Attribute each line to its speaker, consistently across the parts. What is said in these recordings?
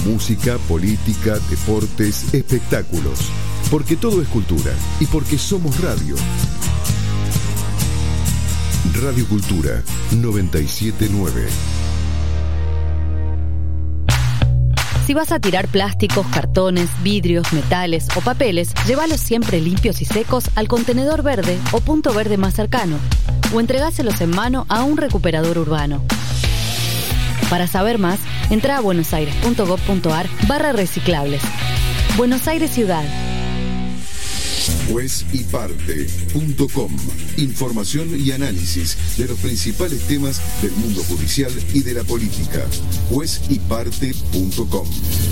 Speaker 1: música, política, deportes, espectáculos. Porque todo es cultura y porque somos radio. Radio Cultura 97.9.
Speaker 2: Si vas a tirar plásticos, cartones, vidrios, metales o papeles, llévalos siempre limpios y secos al contenedor verde o punto verde más cercano, o entregáselos en mano a un recuperador urbano. Para saber más, entra a buenosaires.gov.ar/reciclables. Buenos Aires Ciudad.
Speaker 1: Juezyparte.com. Información y análisis de los principales temas del mundo judicial y de la política. Juezyparte.com.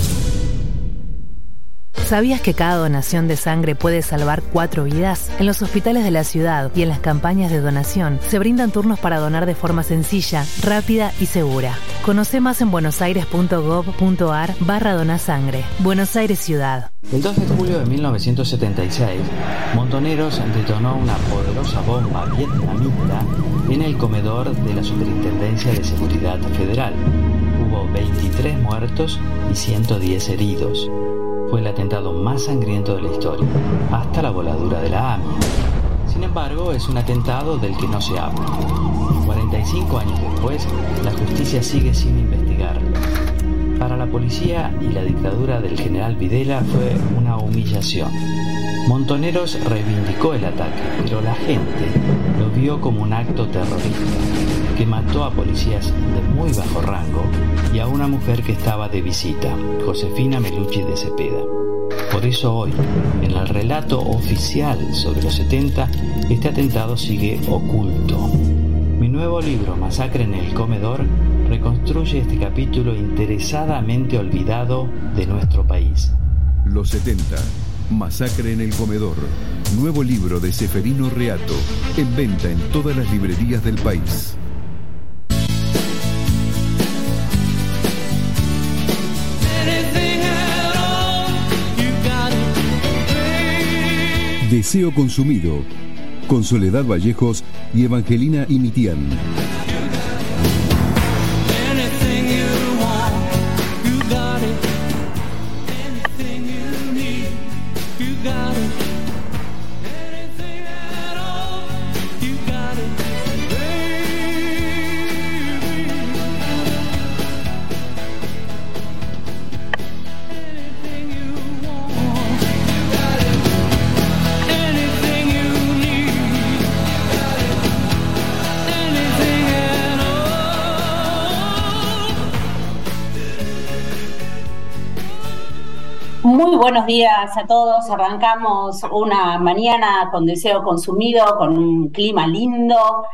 Speaker 3: ¿Sabías que cada donación de sangre puede salvar 4 vidas? En los hospitales de la ciudad y en las campañas de donación se brindan turnos para donar de forma sencilla, rápida y segura. Conoce más en buenosaires.gov.ar/donasangre. Buenos Aires Ciudad.
Speaker 4: El 2 de julio de 1976, Montoneros detonó una poderosa bomba vietnamita en el comedor de la Superintendencia de Seguridad Federal. Hubo 23 muertos y 110 heridos. Fue el atentado más sangriento de la historia, hasta la voladura de la AMIA. Sin embargo, es un atentado del que no se habla. 45 años después, la justicia sigue sin investigarlo. Para la policía y la dictadura del general Videla fue una humillación. Montoneros reivindicó el ataque, pero la gente lo vio como un acto terrorista que mató a policías de muy bajo rango y a una mujer que estaba de visita, Josefina Melucci de Cepeda. Por eso hoy, en el relato oficial sobre los 70, este atentado sigue oculto. Mi nuevo libro, Masacre en el Comedor, reconstruye este capítulo interesadamente olvidado de nuestro país.
Speaker 1: Los 70. Masacre en el Comedor. Nuevo libro de Seferino Reato. En venta en todas las librerías del país. Deseo consumido. Con Soledad Vallejos y Evangelina Imitián.
Speaker 5: Muy buenos días a todos. Arrancamos una mañana con Deseo Consumido, con un clima lindo,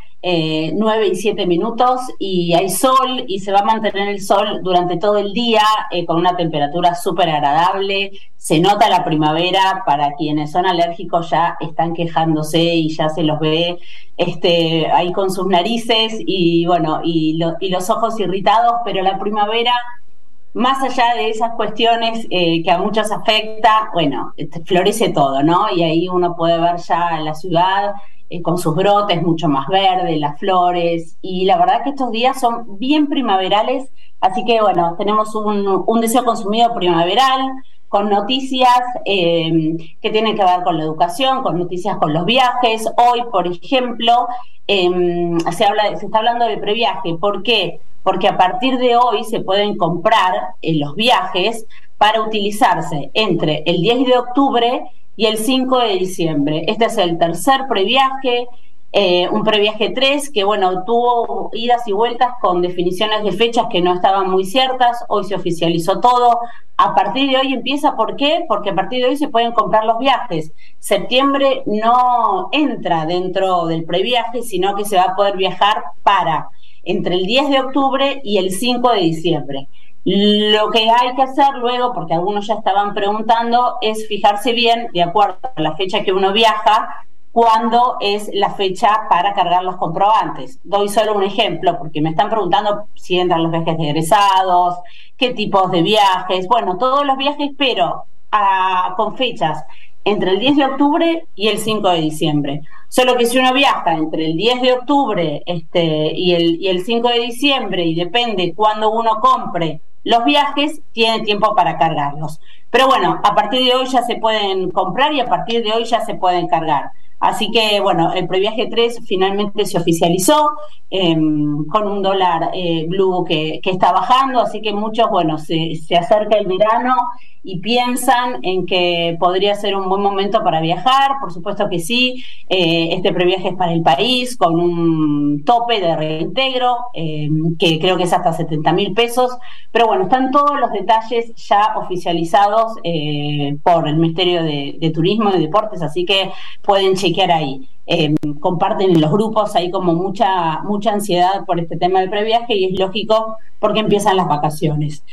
Speaker 5: 9 y 7 minutos, y hay sol, y se va a mantener el sol durante todo el día, con una temperatura súper agradable. Se nota la primavera. Para quienes son alérgicos ya están quejándose y ya se los ve ahí con sus narices y bueno, y los ojos irritados, pero la primavera, más allá de esas cuestiones que a muchos afecta, bueno, florece todo, ¿no? Y ahí uno puede ver ya la ciudad con sus brotes mucho más verdes, las flores, y la verdad que estos días son bien primaverales, así que bueno, tenemos un deseo consumido primaveral, con noticias que tienen que ver con la educación, con noticias con los viajes. Hoy, por ejemplo, se está hablando del previaje. ¿Por qué? Porque a partir de hoy se pueden comprar los viajes para utilizarse entre el 10 de octubre y el 5 de diciembre. Este es el tercer previaje, un previaje 3 que, bueno, tuvo idas y vueltas con definiciones de fechas que no estaban muy ciertas. Hoy se oficializó todo. A partir de hoy empieza. ¿Por qué? Porque a partir de hoy se pueden comprar los viajes. Septiembre no entra dentro del previaje, sino que se va a poder viajar para entre el 10 de octubre y el 5 de diciembre. Lo que hay que hacer luego, porque algunos ya estaban preguntando, es fijarse bien, de acuerdo a la fecha que uno viaja, cuándo es la fecha para cargar los comprobantes. Doy solo un ejemplo, porque me están preguntando si entran los viajes de egresados, qué tipos de viajes. Bueno, todos los viajes, pero con fechas entre el 10 de octubre y el 5 de diciembre. Solo que si uno viaja entre el 10 de octubre y el 5 de diciembre, y depende cuándo uno compre Los viajes tienen tiempo para cargarlos. Pero bueno, a partir de hoy ya se pueden comprar y a partir de hoy ya se pueden cargar. Así que, bueno, el Previaje 3 finalmente se oficializó con un dólar blue que está bajando, así que muchos, bueno, se acerca el verano y piensan en que podría ser un buen momento para viajar. Por supuesto que sí, este Previaje es para el país, con un tope de reintegro, que creo que es hasta 70.000 pesos, pero bueno, están todos los detalles ya oficializados por el Ministerio de Turismo y Deportes, así que pueden chequear ahí. Comparten en los grupos, hay como mucha ansiedad por este tema del previaje y es lógico porque empiezan las vacaciones.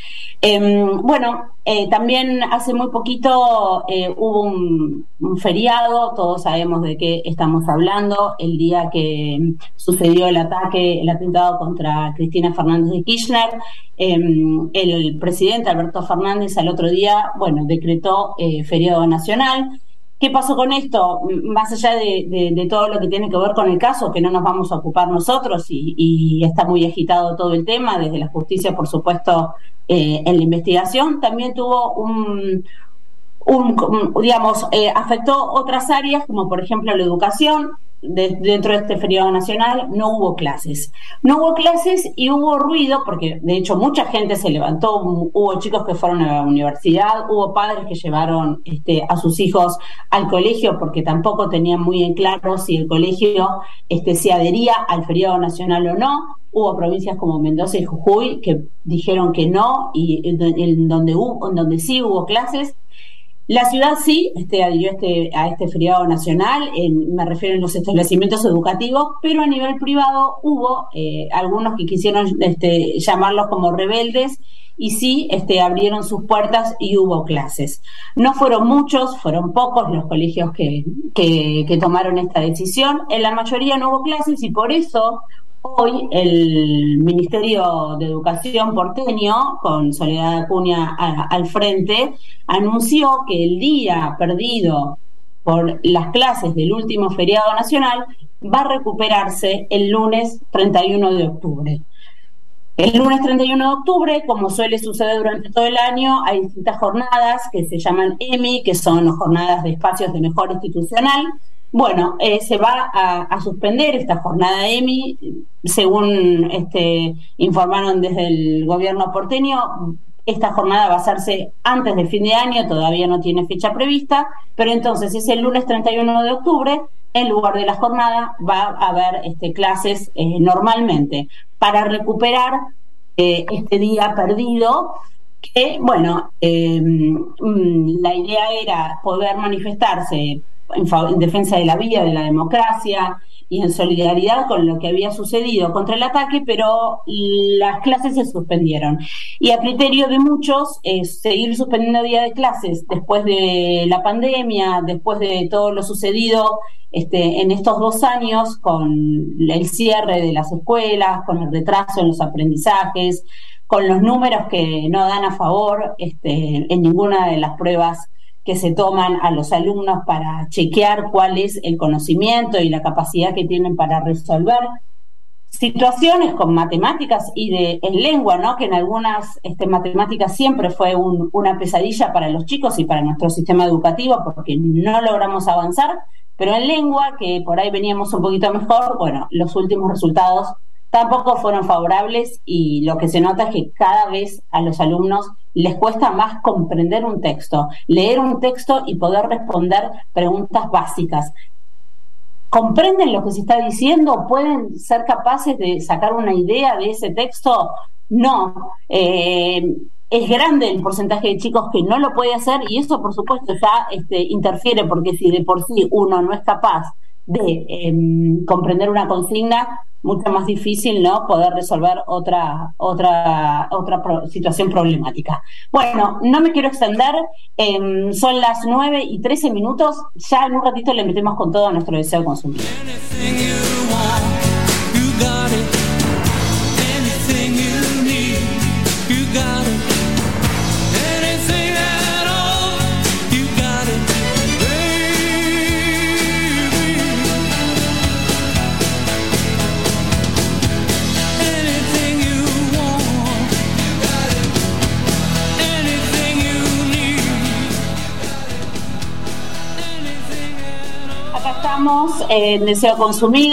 Speaker 5: También hace muy poquito hubo un feriado, todos sabemos de qué estamos hablando, el día que sucedió el atentado contra Cristina Fernández de Kirchner. El presidente Alberto Fernández al otro día, decretó feriado nacional. ¿Qué pasó con esto? Más allá de todo lo que tiene que ver con el caso, que no nos vamos a ocupar nosotros y está muy agitado todo el tema, desde la justicia, por supuesto, en la investigación, también tuvo afectó otras áreas, como por ejemplo la educación. Dentro de este feriado nacional no hubo clases y hubo ruido porque de hecho mucha gente se levantó, hubo chicos que fueron a la universidad, hubo padres que llevaron a sus hijos al colegio porque tampoco tenían muy en claro si el colegio se adhería al feriado nacional o no. Hubo provincias como Mendoza y Jujuy que dijeron que no y en donde sí hubo clases. La ciudad sí adhirió a este feriado nacional, me refiero en los establecimientos educativos, pero a nivel privado hubo algunos que quisieron llamarlos como rebeldes y sí abrieron sus puertas y hubo clases. No fueron muchos, fueron pocos los colegios que tomaron esta decisión. En la mayoría no hubo clases y por eso hoy el Ministerio de Educación porteño, con Soledad Acuña al frente, anunció que el día perdido por las clases del último feriado nacional va a recuperarse el lunes 31 de octubre. El lunes 31 de octubre, como suele suceder durante todo el año, hay distintas jornadas que se llaman EMI, que son jornadas de espacios de mejora institucional. Se va a suspender esta jornada EMI, según informaron desde el gobierno porteño. Esta jornada va a hacerse antes del fin de año, todavía no tiene fecha prevista, pero entonces es el lunes 31 de octubre, en lugar de la jornada va a haber clases normalmente, para recuperar este día perdido, que la idea era poder manifestarse en defensa de la vida, de la democracia y en solidaridad con lo que había sucedido contra el ataque, pero las clases se suspendieron. Y a criterio de muchos, seguir suspendiendo día de clases después de la pandemia, después de todo lo sucedido en estos 2 años, con el cierre de las escuelas, con el retraso en los aprendizajes, con los números que no dan a favor en ninguna de las pruebas que se toman a los alumnos para chequear cuál es el conocimiento y la capacidad que tienen para resolver situaciones con matemáticas y en lengua, ¿no? Que en algunas matemáticas siempre fue una pesadilla para los chicos y para nuestro sistema educativo porque no logramos avanzar, pero en lengua, que por ahí veníamos un poquito mejor, los últimos resultados tampoco fueron favorables y lo que se nota es que cada vez a los alumnos les cuesta más comprender un texto, leer un texto y poder responder preguntas básicas. ¿Comprenden lo que se está diciendo? ¿Pueden ser capaces de sacar una idea de ese texto? No. Es grande el porcentaje de chicos que no lo puede hacer y eso, por supuesto, ya interfiere, porque si de por sí uno no es capaz de comprender una consigna, mucho más difícil, ¿no?, poder resolver otra situación problemática. No me quiero extender, son las 9:13, ya en un ratito le metemos con todo a nuestro deseo consumidor. estamos en Deseo Consumido,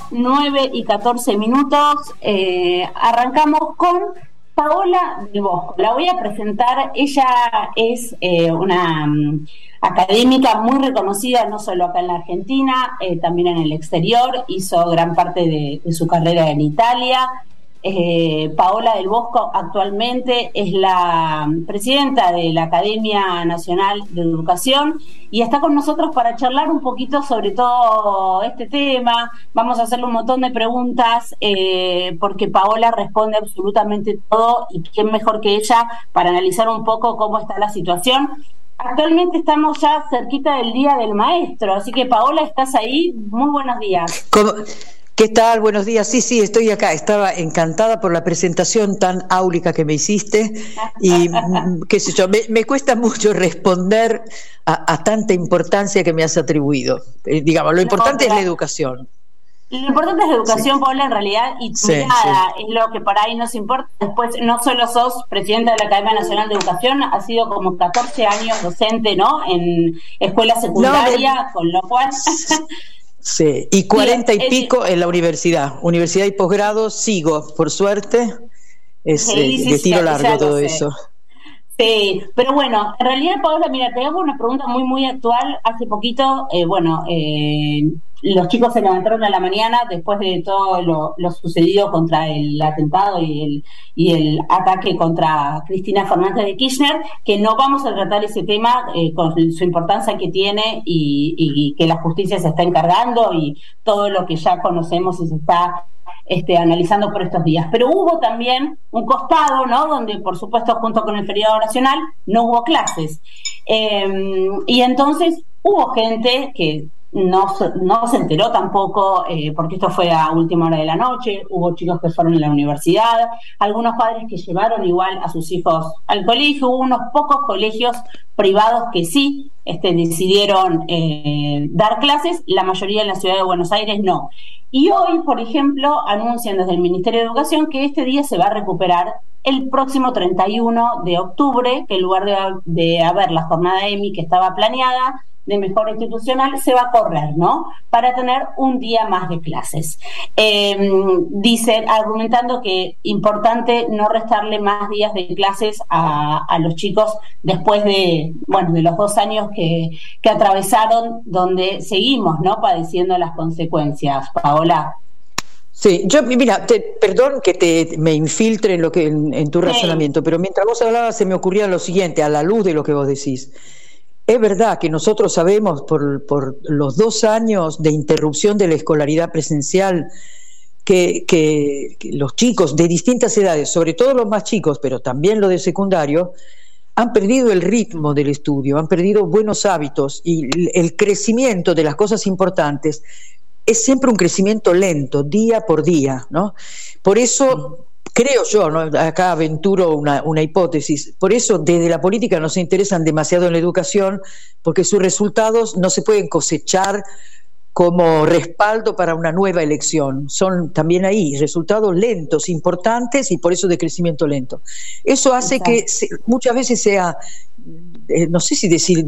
Speaker 5: 9:14. Arrancamos con Paola del Bosco. La voy a presentar. Ella es una académica muy reconocida, no solo acá en la Argentina, también en el exterior. Hizo gran parte de su carrera en Italia. Paola del Bosco actualmente es la presidenta de la Academia Nacional de Educación y está con nosotros para charlar un poquito sobre todo este tema. Vamos a hacerle un montón de preguntas porque Paola responde absolutamente todo, y quién mejor que ella para analizar un poco cómo está la situación. Actualmente estamos ya cerquita del Día del Maestro, así que Paola, ¿estás ahí? Muy buenos días.
Speaker 6: ¿Qué tal? Buenos días. Sí, estoy acá. Estaba encantada por la presentación tan áulica que me hiciste y qué sé yo, me cuesta mucho responder a tanta importancia que me has atribuido. Digamos, lo importante es la educación.
Speaker 5: Lo importante es la educación, sí. Paola, en realidad, y tu mirada es lo que por ahí nos importa. Después, no solo sos presidenta de la Academia Nacional de Educación, has sido como 14 años docente, ¿no?, en escuela secundaria, con lo cual...
Speaker 6: Sí, y 40 y pico en la universidad y posgrado, sigo, por suerte, le tiro largo todo eso.
Speaker 5: Sí, pero bueno, en realidad, Paola, mira, te hago una pregunta muy, muy actual. Hace poquito, los chicos se levantaron a la mañana después de todo lo sucedido contra el atentado y el ataque contra Cristina Fernández de Kirchner, que no vamos a tratar ese tema con su importancia que tiene y que la justicia se está encargando y todo lo que ya conocemos y se está analizando por estos días. Pero hubo también un costado, ¿no?, donde por supuesto junto con el feriado nacional no hubo clases. Y entonces hubo gente que no se enteró tampoco, porque esto fue a última hora de la noche. Hubo chicos que fueron a la universidad, algunos padres que llevaron igual a sus hijos al colegio. Hubo unos pocos colegios privados que sí decidieron dar clases, la mayoría en la ciudad de Buenos Aires no. Y hoy, por ejemplo, anuncian desde el Ministerio de Educación que este día se va a recuperar el próximo 31 de octubre, que en lugar de haber la jornada EMI que estaba planeada de mejora institucional, se va a correr, ¿no?, para tener un día más de clases. Dicen, argumentando que importante no restarle más días de clases a los chicos después de los 2 años que atravesaron, donde seguimos, ¿no?, padeciendo las consecuencias. Paola.
Speaker 6: Sí, yo, mira, perdón que me infiltre en tu razonamiento, pero mientras vos hablabas se me ocurría lo siguiente, a la luz de lo que vos decís. Es verdad que nosotros sabemos por los 2 años de interrupción de la escolaridad presencial que los chicos de distintas edades, sobre todo los más chicos, pero también los de secundario, han perdido el ritmo del estudio, han perdido buenos hábitos, y el crecimiento de las cosas importantes es siempre un crecimiento lento, día por día, ¿no? Por eso... Creo yo, ¿no?, acá aventuro una hipótesis, por eso desde la política no se interesan demasiado en la educación, porque sus resultados no se pueden cosechar como respaldo para una nueva elección. Son también ahí resultados lentos, importantes, y por eso de crecimiento lento. Eso hace Exacto. que muchas veces sea, no sé si decir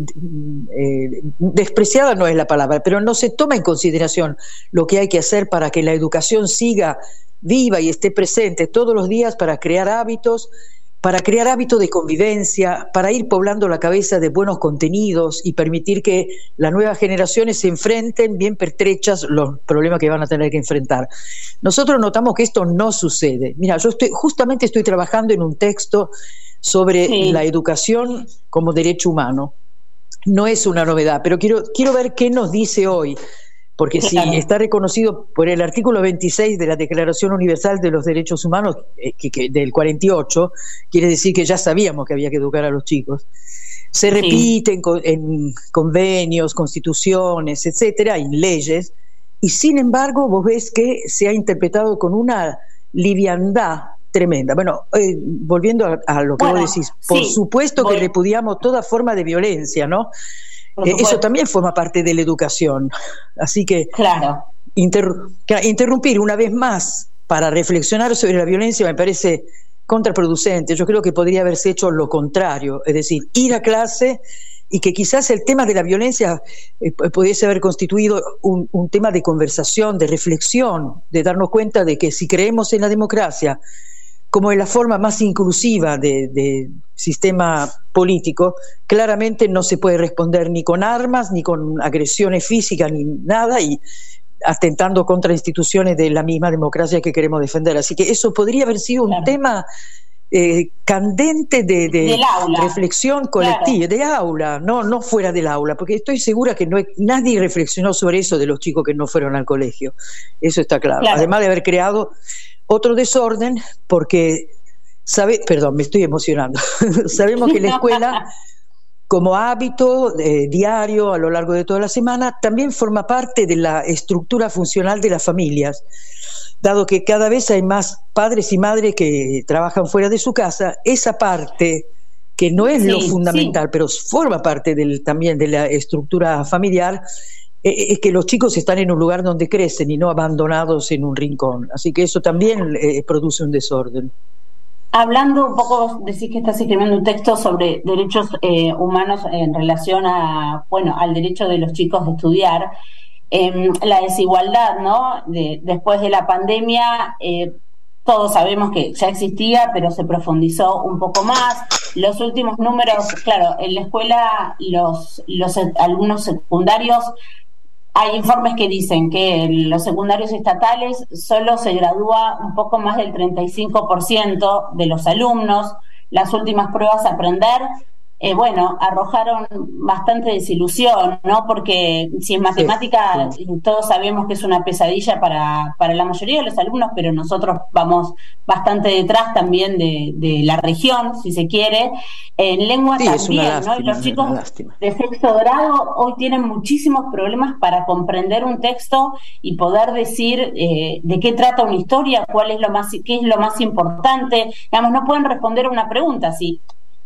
Speaker 6: despreciada no es la palabra, pero no se toma en consideración lo que hay que hacer para que la educación siga viva y esté presente todos los días para crear hábitos de convivencia, para ir poblando la cabeza de buenos contenidos y permitir que las nuevas generaciones se enfrenten bien pertrechas los problemas que van a tener que enfrentar. Nosotros notamos que esto no sucede. Mira, yo justamente estoy trabajando en un texto sobre la educación como derecho humano. No es una novedad, pero quiero ver qué nos dice hoy. Porque si está reconocido por el artículo 26 de la Declaración Universal de los Derechos Humanos, del 48, quiere decir que ya sabíamos que había que educar a los chicos. Se repiten en convenios, constituciones, etcétera, en leyes, y sin embargo vos ves que se ha interpretado con una liviandad tremenda. Bueno, volviendo a lo que vos decís, por supuesto que repudiamos toda forma de violencia, ¿no? Eso también forma parte de la educación. Así que interrumpir una vez más para reflexionar sobre la violencia me parece contraproducente. Yo creo que podría haberse hecho lo contrario, es decir, ir a clase y que quizás el tema de la violencia pudiese haber constituido un tema de conversación, de reflexión, de darnos cuenta de que si creemos en la democracia como en la forma más inclusiva de sistema político, claramente no se puede responder ni con armas, ni con agresiones físicas, ni nada, y atentando contra instituciones de la misma democracia que queremos defender. Así que eso podría haber sido un tema candente de reflexión colectiva, de aula, no fuera del aula, porque estoy segura que nadie reflexionó sobre eso de los chicos que no fueron al colegio. Eso está claro. Además de haber creado otro desorden, porque me estoy emocionando. Sabemos que la escuela, como hábito diario a lo largo de toda la semana, también forma parte de la estructura funcional de las familias. Dado que cada vez hay más padres y madres que trabajan fuera de su casa, esa parte, que no es lo fundamental, pero forma parte también de la estructura familiar, es que los chicos están en un lugar donde crecen y no abandonados en un rincón. Así que eso también produce un desorden.
Speaker 5: Hablando un poco, decís que estás escribiendo un texto sobre derechos humanos en relación al derecho de los chicos de estudiar. La desigualdad, ¿no? Después de la pandemia, todos sabemos que ya existía, pero se profundizó un poco más. Los últimos números, claro, en la escuela los alumnos secundarios, hay informes que dicen que en los secundarios estatales solo se gradúa un poco más del 35% de los alumnos. Las últimas pruebas a aprender, arrojaron bastante desilusión, ¿no? Porque si en matemática todos sabemos que es una pesadilla para la mayoría de los alumnos, pero nosotros vamos bastante detrás también de la región, si se quiere. En lengua también, ¿no? Y los chicos de sexto grado hoy tienen muchísimos problemas para comprender un texto y poder decir de qué trata una historia, qué es lo más importante. Digamos, no pueden responder a una pregunta, sí.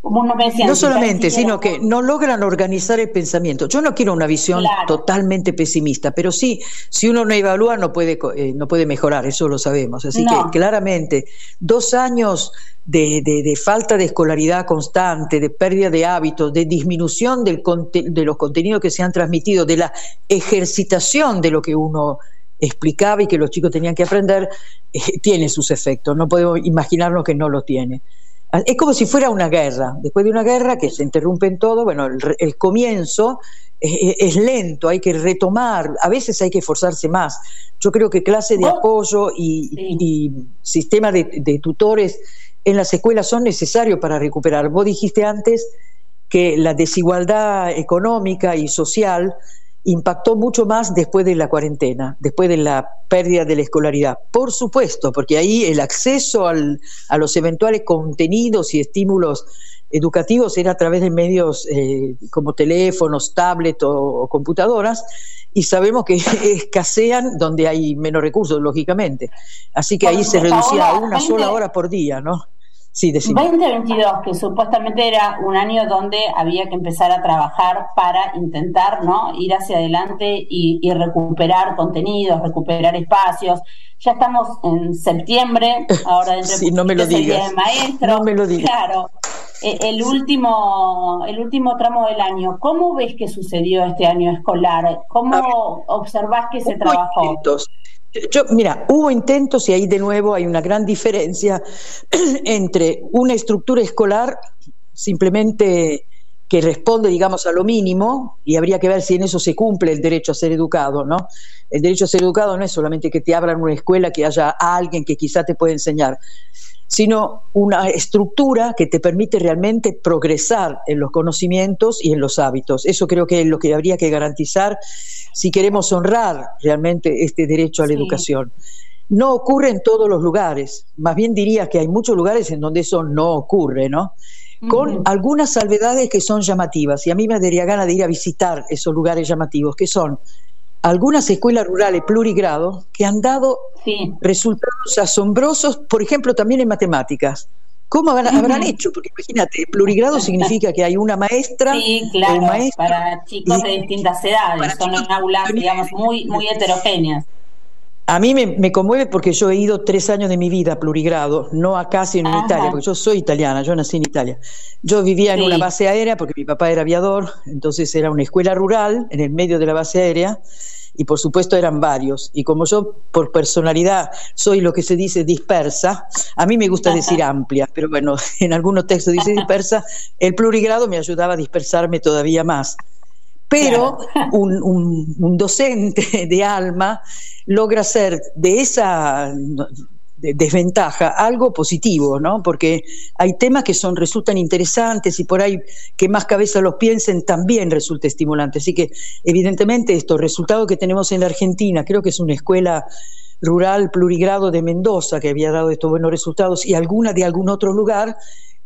Speaker 6: No solamente, sino que no logran organizar el pensamiento. Yo no quiero una visión totalmente pesimista, pero sí, si uno no evalúa no puede mejorar, eso lo sabemos. Así que claramente 2 años de falta de escolaridad constante, de pérdida de hábitos, de disminución de los contenidos que se han transmitido, de la ejercitación de lo que uno explicaba y que los chicos tenían que aprender, tiene sus efectos. No podemos imaginarnos que no lo tiene. Es como si fuera una guerra. Después de una guerra que se interrumpen todo, el comienzo es lento, hay que retomar, a veces hay que esforzarse más. Yo creo que clase de apoyo y sistema de tutores en las escuelas son necesarios para recuperar. Vos dijiste antes que la desigualdad económica y social impactó mucho más después de la cuarentena, después de la pérdida de la escolaridad. Por supuesto, porque ahí el acceso a los eventuales contenidos y estímulos educativos era a través de medios como teléfonos, tablets o computadoras, y sabemos que escasean donde hay menos recursos, lógicamente. Así que ahí se reducía a una sola hora por día, ¿no? Sí,
Speaker 5: 2022, que supuestamente era un año donde había que empezar a trabajar para intentar, ¿no?, ir hacia adelante y recuperar contenidos, recuperar espacios. Ya estamos en septiembre, ahora dentro de
Speaker 6: no me lo digas.
Speaker 5: El Día del Maestro.
Speaker 6: No me lo digas.
Speaker 5: Claro, el último tramo del año. ¿Cómo ves que sucedió este año escolar? ¿Cómo observás que se trabajó?
Speaker 6: Mira, hubo intentos y ahí de nuevo hay una gran diferencia entre una estructura escolar simplemente que responde, digamos, a lo mínimo, y habría que ver si en eso se cumple el derecho a ser educado, ¿no? El derecho a ser educado no es solamente que te abran una escuela, que haya alguien que quizá te pueda enseñar, sino una estructura que te permite realmente progresar en los conocimientos y en los hábitos. Eso creo que es lo que habría que garantizar si queremos honrar realmente este derecho a la educación. No ocurre en todos los lugares, más bien diría que hay muchos lugares en donde eso no ocurre, ¿no? Con algunas salvedades que son llamativas, y a mí me daría ganas de ir a visitar esos lugares llamativos, que son algunas escuelas rurales plurigrado que han dado resultados asombrosos, por ejemplo, también en matemáticas. ¿Cómo habrán hecho? Porque imagínate, plurigrado significa que hay una maestra
Speaker 5: o un maestro, para chicos de distintas edades, son en aulas, digamos, muy heterogéneas.
Speaker 6: A mí me conmueve porque yo he ido 3 años de mi vida a plurigrado, no acá sino en Italia, porque yo soy italiana, yo nací en Italia. Yo vivía en una base aérea porque mi papá era aviador, entonces era una escuela rural en el medio de la base aérea y por supuesto eran varios. Y como yo por personalidad soy lo que se dice dispersa, a mí me gusta decir amplia, pero bueno, en algunos textos dice dispersa, el plurigrado me ayudaba a dispersarme todavía más. Pero un docente de alma logra hacer de esa desventaja algo positivo, ¿no? Porque hay temas que resultan interesantes y por ahí que más cabezas los piensen también resulta estimulante. Así que evidentemente estos resultados que tenemos en la Argentina, creo que es una escuela rural plurigrado de Mendoza que había dado estos buenos resultados y alguna de algún otro lugar,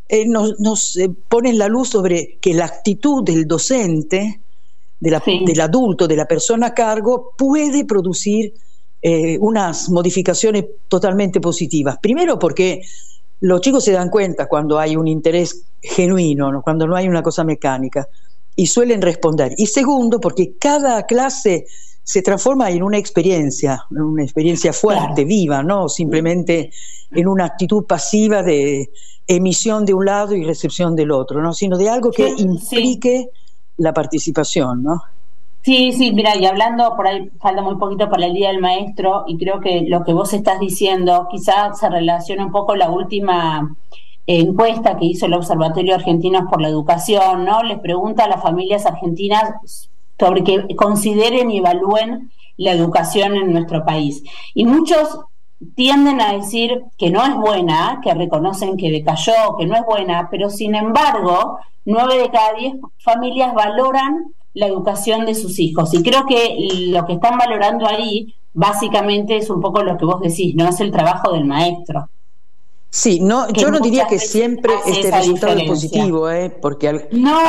Speaker 6: nos ponen la luz sobre que la actitud del docente, del adulto, de la persona a cargo, puede producir unas modificaciones totalmente positivas. Primero porque los chicos se dan cuenta cuando hay un interés genuino, ¿no? Cuando no hay una cosa mecánica, y suelen responder. Y segundo porque cada clase se transforma en una experiencia fuerte, viva, no simplemente en una actitud pasiva de emisión de un lado y recepción del otro, ¿no? Sino de algo que implique la participación, ¿no?
Speaker 5: Sí, mira, y hablando por ahí, falta muy poquito para el Día del Maestro, y creo que lo que vos estás diciendo quizás se relaciona un poco la última encuesta que hizo el Observatorio Argentinos por la Educación, ¿no? Les pregunta a las familias argentinas sobre que consideren y evalúen la educación en nuestro país. Y muchos tienden a decir que no es buena, que reconocen que decayó, que no es buena, pero sin embargo, 9 de cada 10 familias valoran la educación de sus hijos. Y creo que lo que están valorando ahí, básicamente, es un poco lo que vos decís, ¿no? Es el trabajo del maestro.
Speaker 6: Sí, yo no diría que siempre este resultado es positivo, porque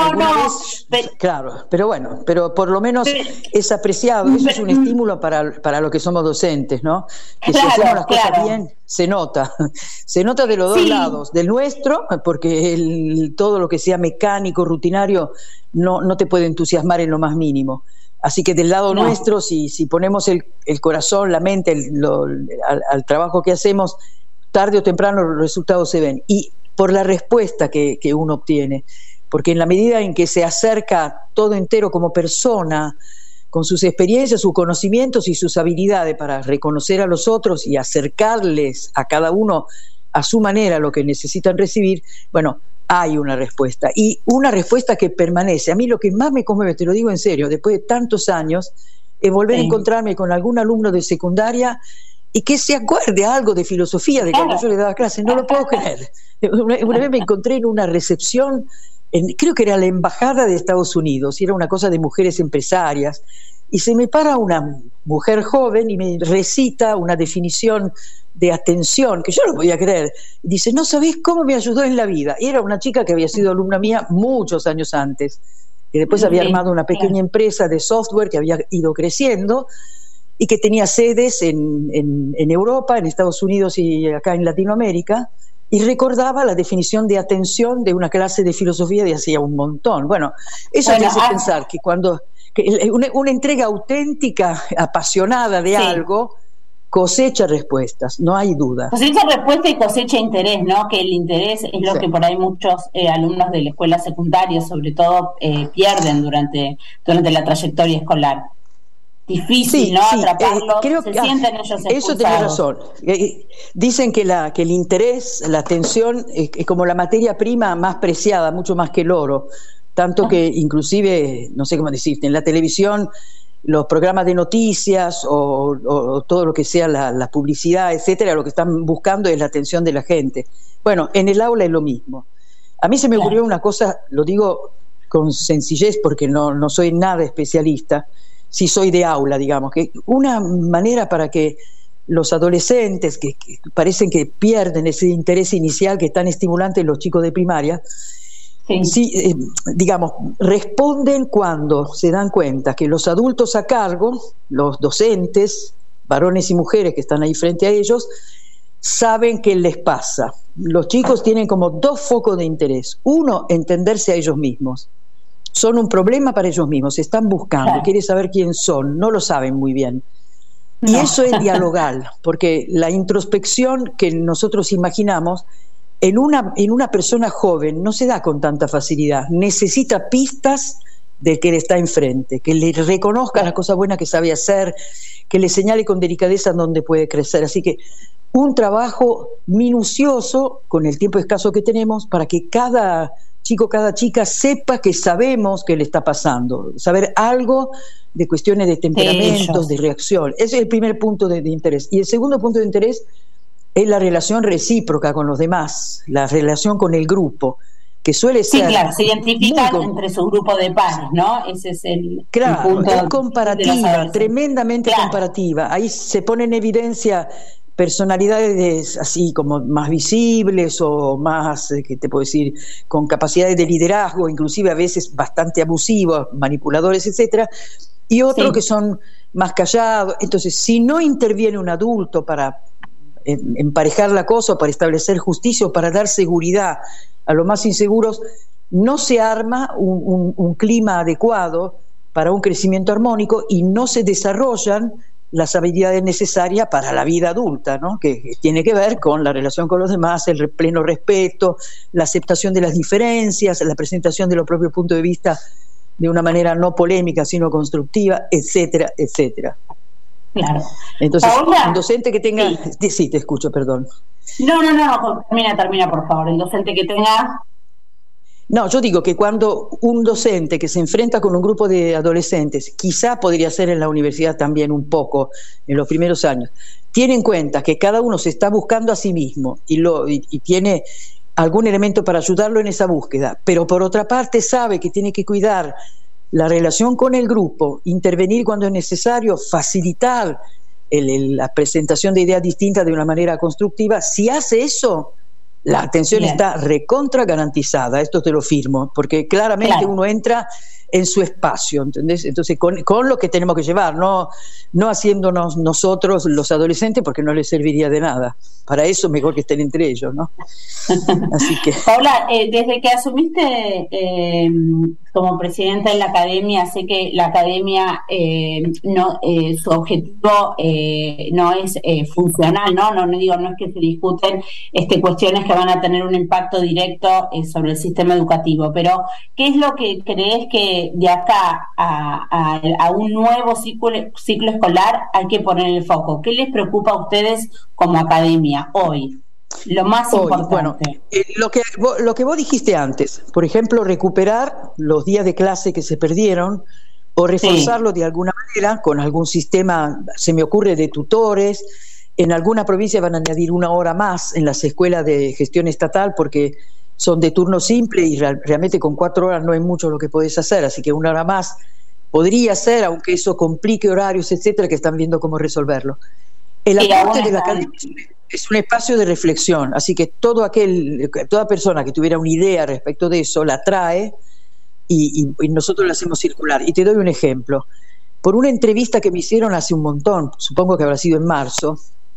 Speaker 6: claro, pero bueno, pero por lo menos es apreciado, eso es un estímulo para lo que somos docentes, ¿no? Que si hacemos las cosas bien, se nota de los dos lados, del nuestro, porque todo lo que sea mecánico, rutinario, no te puede entusiasmar en lo más mínimo. Así que del lado nuestro, si ponemos el corazón, la mente al trabajo que hacemos, tarde o temprano los resultados se ven. Y por la respuesta que uno obtiene, porque en la medida en que se acerca todo entero como persona, con sus experiencias, sus conocimientos y sus habilidades para reconocer a los otros y acercarles a cada uno a su manera lo que necesitan recibir, bueno, hay una respuesta. Y una respuesta que permanece. A mí lo que más me conmueve, te lo digo en serio, después de tantos años, es volver a encontrarme con algún alumno de secundaria y que se acuerde algo de filosofía de cuando yo le daba clases. No lo puedo creer. Una vez me encontré en una recepción, creo que era la embajada de Estados Unidos, y era una cosa de mujeres empresarias, y se me para una mujer joven y me recita una definición de atención, que yo no podía creer. Dice, no sabés cómo me ayudó en la vida. Y era una chica que había sido alumna mía muchos años antes, que después había armado una pequeña empresa de software que había ido creciendo, y que tenía sedes en Europa, en Estados Unidos y acá en Latinoamérica, y recordaba la definición de atención de una clase de filosofía de hacía un montón. Bueno, eso te hace pensar que una entrega auténtica, apasionada de algo, cosecha respuestas, no hay duda.
Speaker 5: Cosecha respuesta y cosecha interés, ¿no? Que el interés es lo que por ahí muchos alumnos de la escuela secundaria, sobre todo, pierden durante la trayectoria escolar. Difícil, ¿no? Atraparlos, creo que sienten ellos expulsados. Eso
Speaker 6: tenés razón. Dicen que el interés, la atención, es como la materia prima más preciada, mucho más que el oro. Tanto que inclusive, no sé cómo decirte, en la televisión, los programas de noticias o todo lo que sea la publicidad, etcétera, lo que están buscando es la atención de la gente. Bueno, en el aula es lo mismo. A mí se me ocurrió una cosa, lo digo con sencillez porque no soy nada especialista, si soy de aula, digamos, que una manera para que los adolescentes que parecen que pierden ese interés inicial que es tan estimulante en los chicos de primaria, digamos, responden cuando se dan cuenta que los adultos a cargo, los docentes, varones y mujeres que están ahí frente a ellos, saben qué les pasa. Los chicos tienen como 2 focos de interés. Uno, entenderse a ellos mismos. Son un problema para ellos mismos, se están buscando, quieren saber quién son, no lo saben muy bien. Y eso es dialogal, porque la introspección que nosotros imaginamos en una persona joven no se da con tanta facilidad. Necesita pistas del que le está enfrente, que le reconozca las cosas buenas que sabe hacer, que le señale con delicadeza dónde puede crecer. Así que un trabajo minucioso con el tiempo escaso que tenemos para que cada chico, cada chica sepa que sabemos qué le está pasando, saber algo de cuestiones de temperamentos, de reacción. Ese es el primer punto de interés. Y el segundo punto de interés es la relación recíproca con los demás, la relación con el grupo, que suele ser...
Speaker 5: Sí, claro, se identifican entre su grupo de pares, ¿no? Ese es el punto.
Speaker 6: Es comparativa, tremendamente comparativa. Ahí se pone en evidencia personalidades así como más visibles o más, ¿qué te puedo decir?, con capacidades de liderazgo, inclusive a veces bastante abusivos, manipuladores, etcétera, y otros que son más callados. Entonces, si no interviene un adulto para emparejar la cosa, para establecer justicia o para dar seguridad a los más inseguros, no se arma un clima adecuado para un crecimiento armónico y no se desarrollan las habilidades necesarias para la vida adulta, ¿no? Que tiene que ver con la relación con los demás, el pleno respeto, la aceptación de las diferencias, la presentación de los propios puntos de vista de una manera no polémica, sino constructiva, etcétera, etcétera.
Speaker 5: Claro.
Speaker 6: Entonces, un docente que tenga... Sí, te escucho, perdón.
Speaker 5: No, termina, por favor. El docente que tenga...
Speaker 6: No, yo digo que cuando un docente que se enfrenta con un grupo de adolescentes, quizá podría ser en la universidad también un poco, en los primeros años, tiene en cuenta que cada uno se está buscando a sí mismo y tiene algún elemento para ayudarlo en esa búsqueda, pero por otra parte sabe que tiene que cuidar la relación con el grupo, intervenir cuando es necesario, facilitar la presentación de ideas distintas de una manera constructiva. Si hace eso, la atención está recontra garantizada, esto te lo firmo, porque claramente uno entra en su espacio, ¿entendés? Entonces, con lo que tenemos que llevar, no haciéndonos nosotros los adolescentes, porque no les serviría de nada. Para eso mejor que estén entre ellos, ¿no? Así que...
Speaker 5: Paula, desde que asumiste como presidenta en la academia, sé que la academia su objetivo no es funcional, no es que se discuten cuestiones que van a tener un impacto directo sobre el sistema educativo, pero ¿qué es lo que crees que de acá a un nuevo ciclo escolar hay que poner el foco? ¿Qué les preocupa a ustedes como academia hoy? Lo más importante.
Speaker 6: Bueno, lo que vos dijiste antes, por ejemplo, recuperar los días de clase que se perdieron o reforzarlo de alguna manera con algún sistema, se me ocurre, de tutores. En alguna provincia van a añadir 1 hora más en las escuelas de gestión estatal porque son de turno simple y realmente con 4 horas no hay mucho lo que podés hacer, así que 1 hora más podría ser, aunque eso complique horarios, etcétera, que están viendo cómo resolverlo. El aporte de la academia es un espacio de reflexión, así que toda persona que tuviera una idea respecto de eso la trae y nosotros la hacemos circular. Y te doy un ejemplo. Por una entrevista que me hicieron hace un montón, supongo que habrá sido en marzo,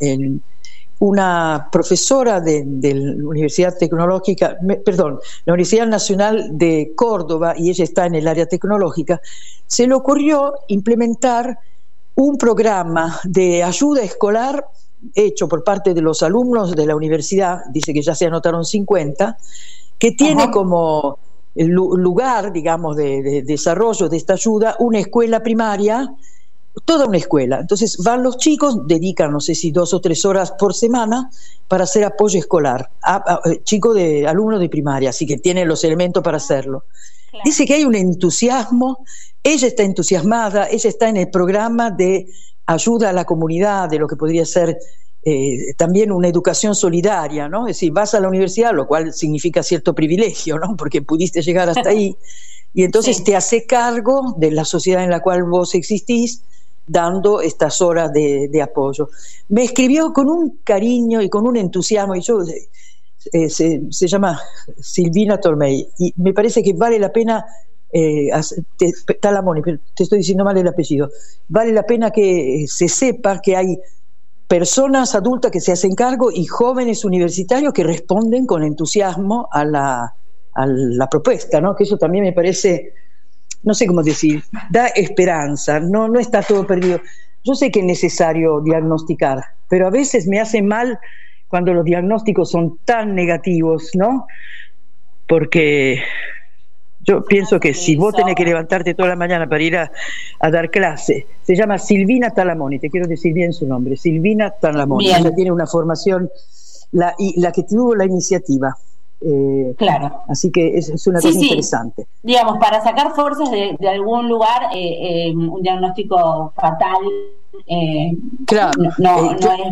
Speaker 6: una profesora de la Universidad Tecnológica, la Universidad Nacional de Córdoba, y ella está en el área tecnológica, se le ocurrió implementar un programa de ayuda escolar hecho por parte de los alumnos de la universidad, dice que ya se anotaron 50, que tiene como lugar, digamos, de desarrollo de esta ayuda, una escuela primaria, toda una escuela. Entonces van los chicos, dedican, no sé si 2 o 3 horas por semana para hacer apoyo escolar, alumnos de primaria, así que tienen los elementos para hacerlo. Claro. Dice que hay un entusiasmo, ella está entusiasmada, ella está en el programa de ayuda a la comunidad, de lo que podría ser también una educación solidaria, ¿no? Es decir, vas a la universidad, lo cual significa cierto privilegio, ¿no? Porque pudiste llegar hasta ahí, y entonces te hace cargo de la sociedad en la cual vos existís, dando estas horas de apoyo. Me escribió con un cariño y con un entusiasmo, y yo se llama Silvina Tormey, y me parece que vale la pena, Talamoni, te estoy diciendo mal el apellido, vale la pena que se sepa que hay personas adultas que se hacen cargo y jóvenes universitarios que responden con entusiasmo a la propuesta, ¿no? Que eso también me parece, no sé cómo decir, da esperanza, no está todo perdido. yo sé que es necesario diagnosticar, pero a veces me hace mal cuando los diagnósticos son tan negativos, ¿no? Porque yo pienso que si vos tenés que levantarte toda la mañana para ir a dar clase, se llama Silvina Talamoni, te quiero decir bien su nombre, Silvina Talamoni, ella tiene una formación, la que tuvo la iniciativa.
Speaker 5: Claro.
Speaker 6: Así que es una cosa interesante.
Speaker 5: Digamos, para sacar fuerzas de algún lugar, un diagnóstico fatal
Speaker 6: claro,
Speaker 5: no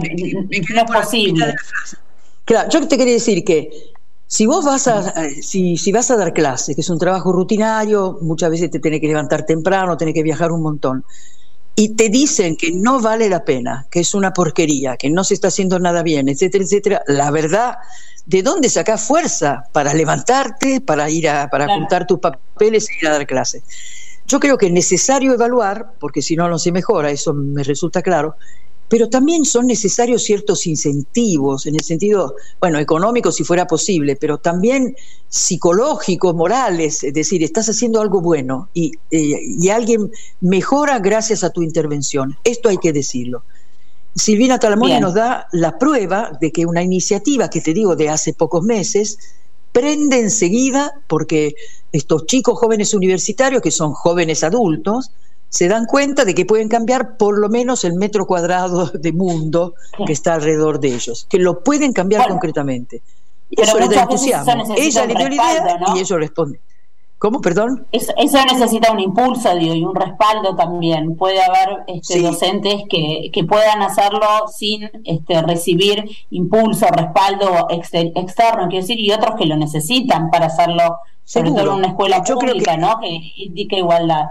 Speaker 5: es posible.
Speaker 6: Claro, yo te quería decir que si vos vas si vas a dar clase, que es un trabajo rutinario, muchas veces te tenés que levantar temprano, tenés que viajar un montón, y te dicen que no vale la pena, que es una porquería, que no se está haciendo nada bien, etcétera, etcétera, la verdad, ¿de dónde sacás fuerza para levantarte, para juntar tus papeles e ir a dar clase? Yo creo que es necesario evaluar, porque si no, no se mejora, eso me resulta claro, pero también son necesarios ciertos incentivos, en el sentido, bueno, económico si fuera posible, pero también psicológicos, morales, es decir, estás haciendo algo bueno y alguien mejora gracias a tu intervención. Esto hay que decirlo. Silvina Talamoni nos da la prueba de que una iniciativa, que te digo, de hace pocos meses, prende enseguida, porque estos chicos jóvenes universitarios, que son jóvenes adultos, se dan cuenta de que pueden cambiar por lo menos el metro cuadrado de mundo que está alrededor de ellos, que lo pueden cambiar concretamente. Y eso les da entusiasmo. Ella le dio la idea, ¿no? Y ellos responden. ¿Cómo, perdón?
Speaker 5: Eso necesita un impulso, digo, y un respaldo también. Puede haber docentes que puedan hacerlo sin recibir impulso, respaldo externo, quiero decir, y otros que lo necesitan para hacerlo, sobre todo en una escuela pública, ¿no? Que indica igualdad.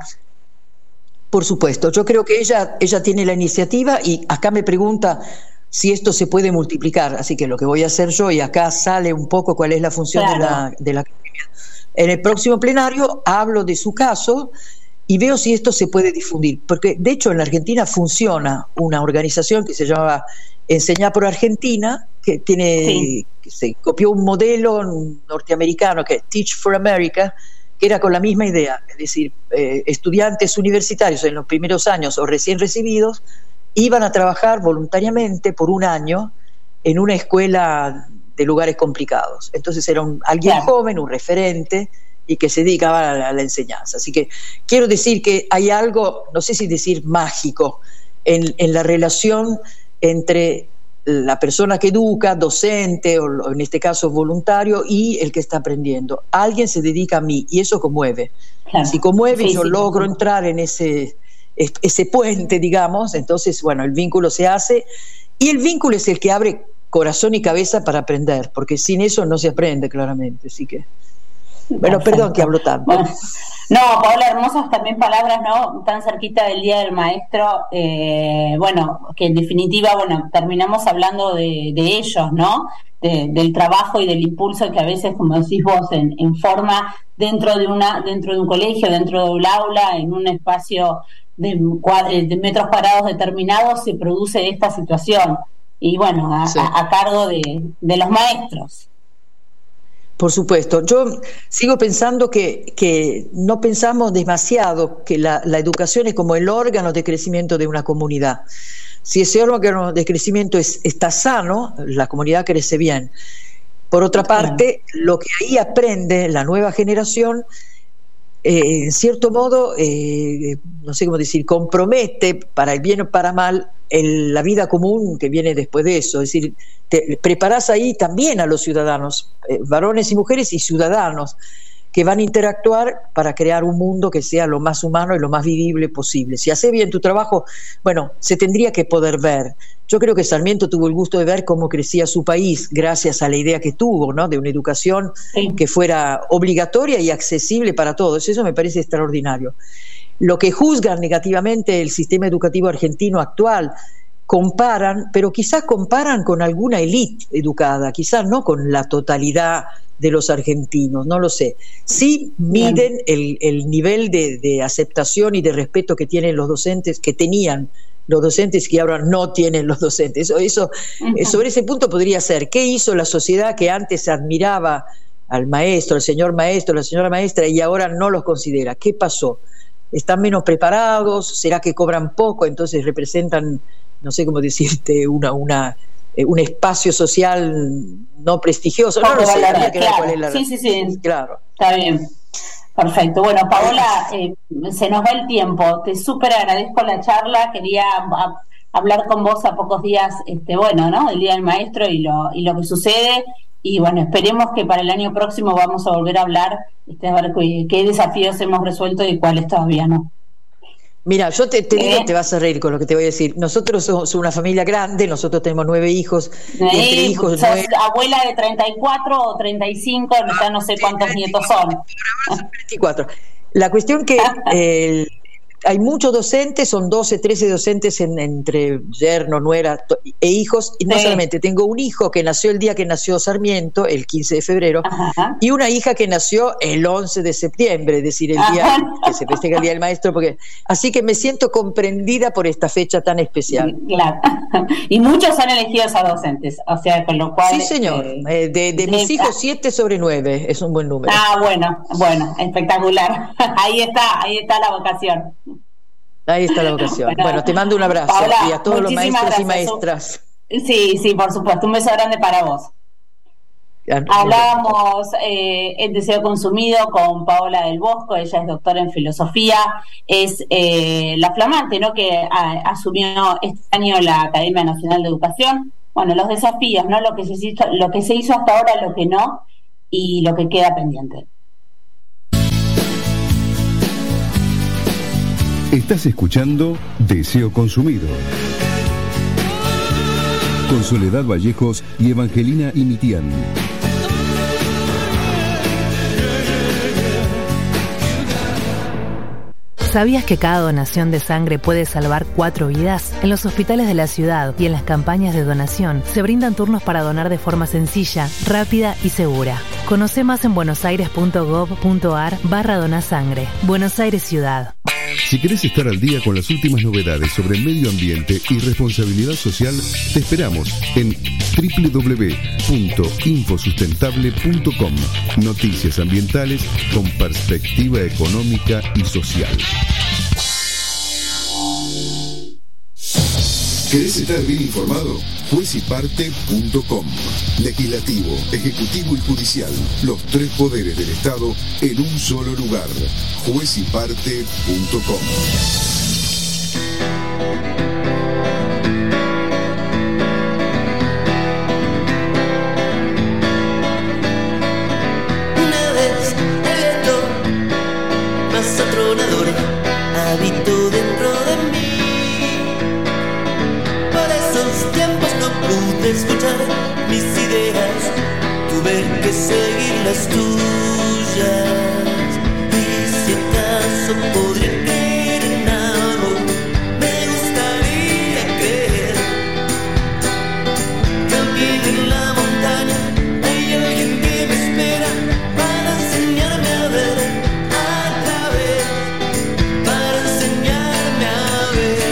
Speaker 6: Por supuesto, yo creo que ella tiene la iniciativa y acá me pregunta si esto se puede multiplicar, así que lo que voy a hacer yo, y acá sale un poco cuál es la función de la academia. En el próximo plenario hablo de su caso y veo si esto se puede difundir, porque de hecho en la Argentina funciona una organización que se llama Enseñar por Argentina, que se copió un modelo norteamericano que es Teach for America, que era con la misma idea, es decir, estudiantes universitarios en los primeros años o recién recibidos iban a trabajar voluntariamente por un año en una escuela de lugares complicados. Entonces era alguien joven, un referente, y que se dedicaba a la enseñanza. Así que quiero decir que hay algo, no sé si decir mágico, en la relación entre la persona que educa, docente o en este caso voluntario, y el que está aprendiendo. Alguien se dedica a mí y eso conmueve. Si conmueve, yo logro entrar en ese puente, digamos, entonces, bueno, el vínculo se hace y el vínculo es el que abre corazón y cabeza para aprender, porque sin eso no se aprende claramente. Así que, bueno, perdón que hablo tanto.
Speaker 5: Bueno. No, Paola, hermosas también palabras, ¿no? Tan cerquita del Día del Maestro, bueno, que en definitiva, bueno, terminamos hablando de ellos, ¿no? Del trabajo y del impulso que a veces, como decís vos, en forma dentro de un colegio, dentro de un aula, en un espacio de metros cuadrados determinados, se produce esta situación. Y bueno, a cargo de los maestros.
Speaker 6: Por supuesto, yo sigo pensando que no pensamos demasiado que la educación es como el órgano de crecimiento de una comunidad. Si ese órgano de crecimiento está sano, la comunidad crece bien. Por otra parte, lo que ahí aprende la nueva generación, en cierto modo, no sé cómo decir, compromete para el bien o para mal la vida común que viene después de eso. Es decir, te preparás ahí también a los ciudadanos, varones y mujeres y ciudadanos, que van a interactuar para crear un mundo que sea lo más humano y lo más vivible posible. Si haces bien tu trabajo, bueno, se tendría que poder ver. Yo creo que Sarmiento tuvo el gusto de ver cómo crecía su país gracias a la idea que tuvo, ¿no? De una educación que fuera obligatoria y accesible para todos. Eso me parece extraordinario. Lo que juzgan negativamente el sistema educativo argentino actual, comparan, pero quizás comparan con alguna élite educada, quizás no con la totalidad de los argentinos, no lo sé. Sí miden el nivel de aceptación y de respeto que tienen los docentes, que tenían los docentes que ahora no tienen los docentes. Eso sobre ese punto podría ser, ¿qué hizo la sociedad que antes admiraba al maestro, al señor maestro, a la señora maestra y ahora no los considera? ¿Qué pasó? están menos preparados, será que cobran poco, entonces representan, no sé cómo decirte, un espacio social no prestigioso. No lo sé, habría que ver cuál es la
Speaker 5: Sí,
Speaker 6: claro.
Speaker 5: Está bien. Perfecto. Bueno, Paola, se nos va el tiempo. Te súper agradezco la charla. Quería hablar con vos a pocos días, ¿no? El Día del Maestro y lo que sucede. Y bueno, esperemos que para el año próximo vamos a volver a hablar, a ver qué desafíos hemos resuelto y cuáles todavía no.
Speaker 6: Mira, yo te digo, te vas a reír con lo que te voy a decir. Nosotros somos una familia grande, nosotros tenemos 9 hijos. Entre hijos,
Speaker 5: sos abuela de 34 o 35, ya no sé cuántos nietos son.
Speaker 6: 24. La cuestión que hay muchos docentes, son 12, 13 docentes entre yerno, nuera e hijos, y no solamente, tengo un hijo que nació el día que nació Sarmiento, el 15 de febrero, y una hija que nació el 11 de septiembre, es decir, el día que se festeja el Día del Maestro, así que me siento comprendida por esta fecha tan especial.
Speaker 5: Claro, y muchos han elegido a docentes, o sea, con lo cual...
Speaker 6: Sí, señor, de mis hijos 7 sobre 9, es un buen número.
Speaker 5: Bueno, espectacular, ahí está la vocación.
Speaker 6: Ahí está la vocación. Bueno, te mando un abrazo, Paola, y a todos los maestros y maestras.
Speaker 5: Sí, por supuesto, un beso grande para vos. Hablábamos en Deseo Consumido con Paola del Bosco. Ella es doctora en filosofía, es la flamante, ¿no?, que asumió este año la Academia Nacional de Educación. Bueno, los desafíos, ¿no?, lo que se hizo hasta ahora, lo que no, y lo que queda pendiente.
Speaker 1: Estás escuchando Deseo Consumido, con Soledad Vallejos y Evangelina Imitián.
Speaker 3: ¿Sabías que cada donación de sangre puede salvar 4 vidas? En los hospitales de la ciudad y en las campañas de donación se brindan turnos para donar de forma sencilla, rápida y segura. Conoce más en buenosaires.gov.ar/donasangre. Buenos Aires Ciudad.
Speaker 1: Si querés estar al día con las últimas novedades sobre medio ambiente y responsabilidad social, te esperamos en www.infosustentable.com. Noticias ambientales con perspectiva económica y social. ¿Querés estar bien informado? Juezyparte.com. Legislativo, Ejecutivo y Judicial. Los 3 poderes del Estado en un solo lugar. Juezyparte.com.
Speaker 7: Una vez el viento más atronador habitó dentro de mí. Pude escuchar mis ideas, tuve que seguir las tuyas. Y si acaso podría creer en algo, me gustaría creer que al pie de la montaña hay alguien que me espera para enseñarme a ver a través, para enseñarme a ver.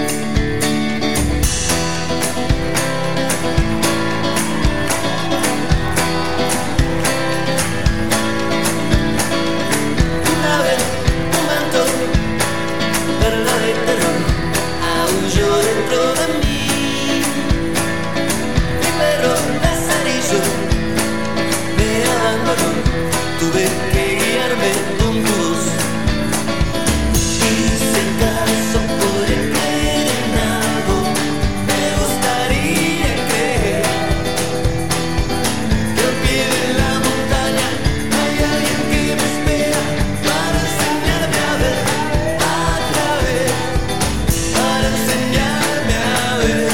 Speaker 7: Tuve que guiarme con luz. Y si acaso podré creer en algo, me gustaría creer que al pie de la montaña hay alguien que me espera para enseñarme a ver a través, para enseñarme a ver.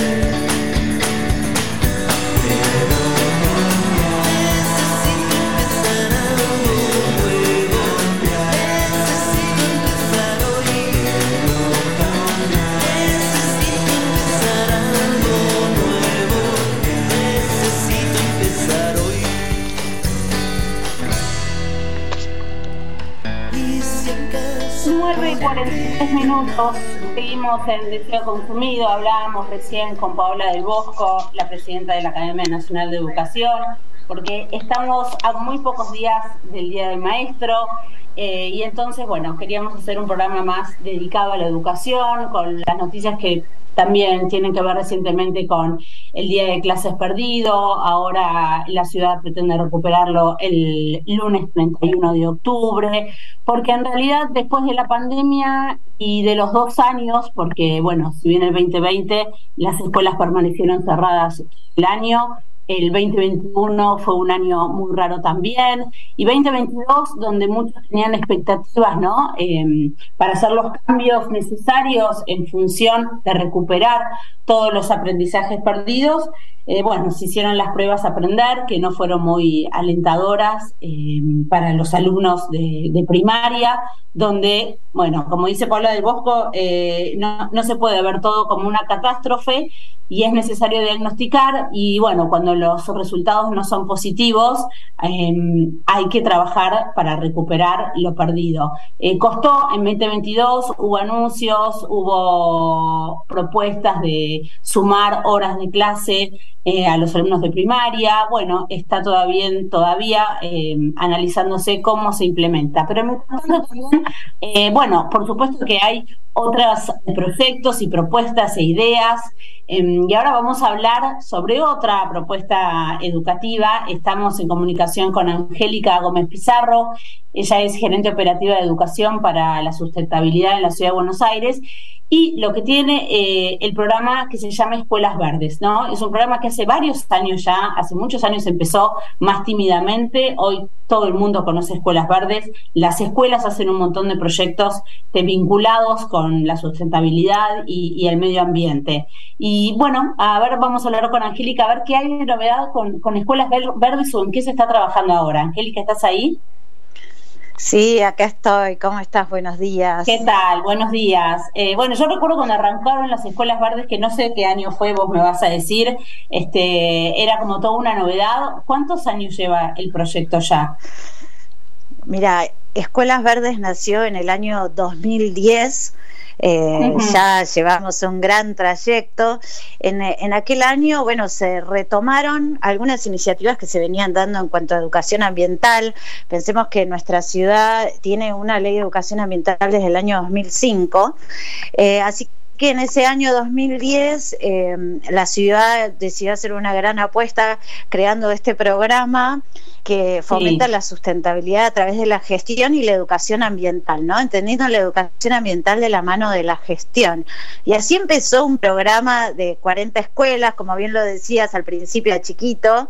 Speaker 5: Y 43 minutos, seguimos en Deseo Consumido. Hablábamos recién con Paola del Bosco, la presidenta de la Academia Nacional de Educación, porque estamos a muy pocos días del Día del Maestro Y entonces, bueno, queríamos hacer un programa más dedicado a la educación, con las noticias que también tienen que ver recientemente con el día de clases perdido. Ahora la ciudad pretende recuperarlo el lunes 31 de octubre, porque en realidad después de la pandemia y de los 2 años, porque bueno, si bien el 2020 las escuelas permanecieron cerradas el año, el 2021 fue un año muy raro también, y 2022, donde muchos tenían expectativas, ¿no? Para hacer los cambios necesarios en función de recuperar todos los aprendizajes perdidos. Bueno, se hicieron las pruebas a aprender, que no fueron muy alentadoras para los alumnos de primaria, donde, bueno, como dice Paula del Bosco, no se puede ver todo como una catástrofe, y es necesario diagnosticar, y bueno, cuando los resultados no son positivos, hay que trabajar para recuperar lo perdido. Costó en 2022, hubo anuncios, hubo propuestas de sumar horas de clase a los alumnos de primaria. Bueno, está todavía analizándose cómo se implementa. Pero mientras tanto también, bueno, por supuesto que hay otros proyectos y propuestas e ideas. Y ahora vamos a hablar sobre otra propuesta educativa. Estamos en comunicación con Angélica Gómez Pizarro. Ella es gerente operativa de educación para la sustentabilidad en la Ciudad de Buenos Aires, y lo que tiene el programa que se llama Escuelas Verdes, ¿no? Es un programa que hace varios años ya, hace muchos años empezó más tímidamente. Hoy todo el mundo conoce Escuelas Verdes. Las escuelas hacen un montón de proyectos vinculados con la sustentabilidad y el medio ambiente. Y bueno, a ver, vamos a hablar con Angélica, a ver qué hay de novedad con Escuelas Verdes o en qué se está trabajando ahora. Angélica, ¿estás ahí?
Speaker 8: Sí, acá estoy. ¿Cómo estás? Buenos días.
Speaker 5: ¿Qué tal? Buenos días. Bueno, yo recuerdo cuando arrancaron las Escuelas Verdes, que no sé qué año fue, vos me vas a decir, era como toda una novedad. ¿Cuántos años lleva el proyecto ya?
Speaker 8: Mira, Escuelas Verdes nació en el año 2010. Ya llevamos un gran trayecto. En aquel año, bueno, se retomaron algunas iniciativas que se venían dando en cuanto a educación ambiental. Pensemos que nuestra ciudad tiene una ley de educación ambiental desde el año 2005, así que en ese año 2010 la ciudad decidió hacer una gran apuesta creando este programa que fomenta la sustentabilidad a través de la gestión y la educación ambiental, ¿no? Entendiendo la educación ambiental de la mano de la gestión. Y así empezó un programa de 40 escuelas, como bien lo decías al principio, chiquito,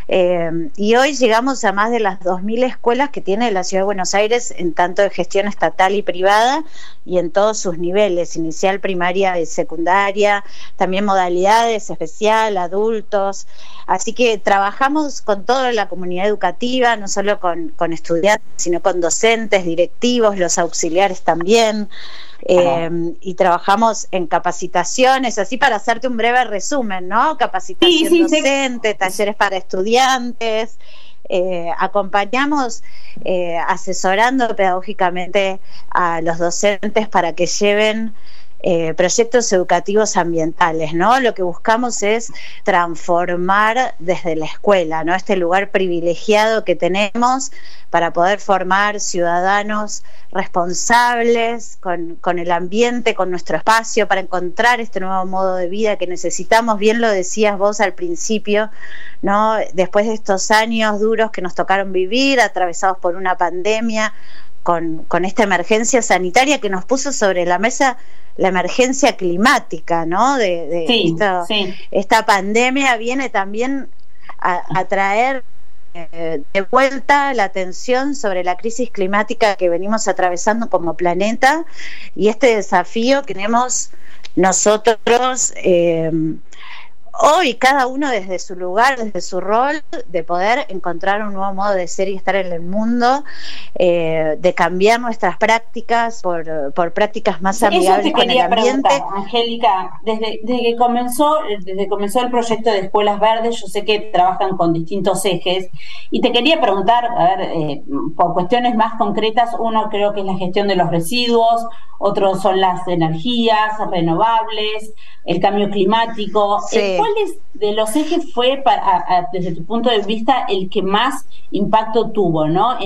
Speaker 8: y hoy llegamos a más de las 2.000 escuelas que tiene la Ciudad de Buenos Aires, en tanto de gestión estatal y privada, y en todos sus niveles, inicial, primaria y secundaria, también modalidades, especial, adultos. Así que trabajamos con toda la comunidad educativa, no solo con estudiantes, sino con docentes, directivos, los auxiliares también, y trabajamos en capacitaciones, así para hacerte un breve resumen, ¿no? Capacitación docente, talleres para estudiantes, acompañamos asesorando pedagógicamente a los docentes para que lleven proyectos educativos ambientales, ¿no? Lo que buscamos es transformar desde la escuela, ¿no? Este lugar privilegiado que tenemos para poder formar ciudadanos responsables con el ambiente, con nuestro espacio, para encontrar este nuevo modo de vida que necesitamos. Bien lo decías vos al principio, ¿no? Después de estos años duros que nos tocaron vivir, atravesados por una pandemia, con esta emergencia sanitaria que nos puso sobre la mesa la emergencia climática, ¿no? Esta pandemia viene también a traer de vuelta la atención sobre la crisis climática que venimos atravesando como planeta, y este desafío que tenemos nosotros hoy, cada uno desde su lugar, desde su rol, de poder encontrar un nuevo modo de ser y estar en el mundo, de cambiar nuestras prácticas por prácticas más amigables con el ambiente.
Speaker 5: Angélica, desde que comenzó el proyecto de Escuelas Verdes, yo sé que trabajan con distintos ejes, y te quería preguntar, a ver, por cuestiones más concretas, uno creo que es la gestión de los residuos, otros son las energías renovables, el cambio climático.
Speaker 8: Sí.
Speaker 5: ¿cuál de los ejes fue, desde tu punto de vista, el que más impacto tuvo, ¿no?